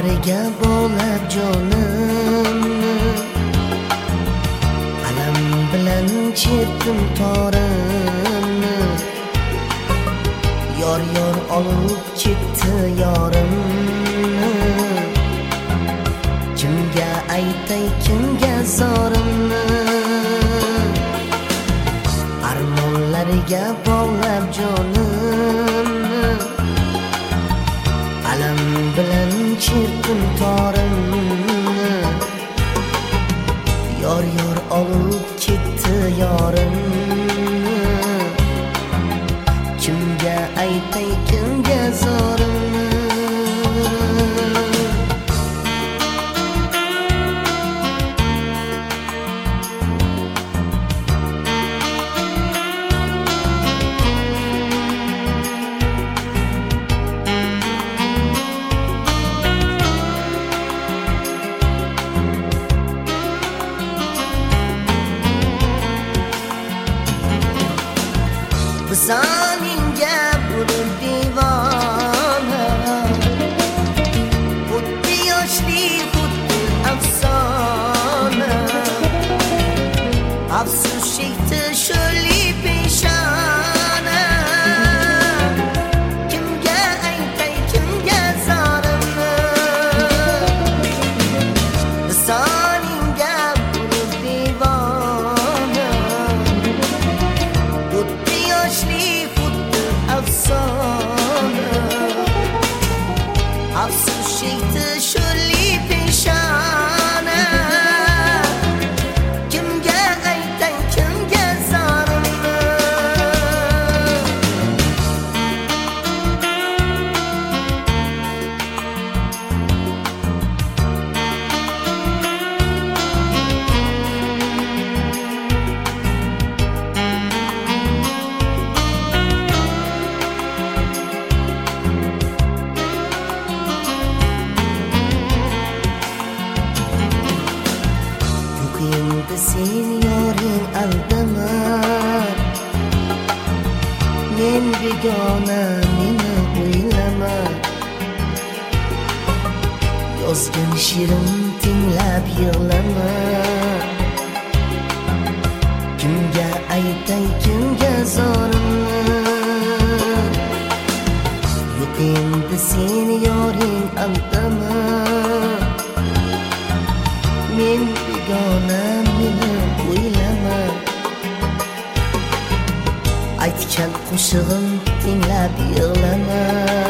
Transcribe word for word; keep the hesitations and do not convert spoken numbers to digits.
armonlariga bog'lab jonimni, alam bilan chertdim torimni. Yor yor olib ketdi yorimni, kimga aytay kimga zorimni. Armonlariga bog'lab jonimni, alam bilan chertdim torimni. Yor yor olib ketdi yorimni, kimga aytay kimga zorimni. Bizoningga bo'lib divona, xuddi yoshli xuddi afsona. Afsus chekdi sho'rli peshona, kimga aytay kimga zorimni. Bizoningga bo'lib divona, xuddi yoshli xuddi afsona. Afsus chekdi sho'rli peshona, kimga aytay kimga zorimni. Endi sen yoring aldama, men begona meni o'ylama. Yozgan shirin tinglab yig'lama, kimga aytay kimga zorimni. Yo'q endi sen yoring aldama, men begona meni o'ylama. Aytgan qo'shig'im tinglab yig'lama,